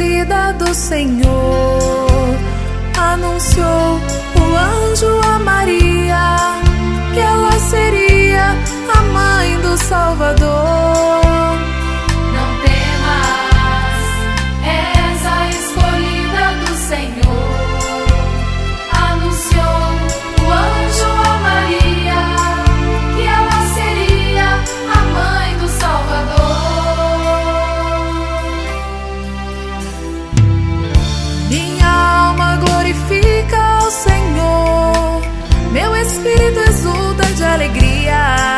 escolhida do Senhor, anunciou o anjo a Maria que ela seria a mãe do Salvador. Não temas, és a escolhida do Senhor, anunciou o anjo a Maria que ela seria a mãe do Salvador. Minha alma glorifica ao Senhor, meu espírito exulta de alegria.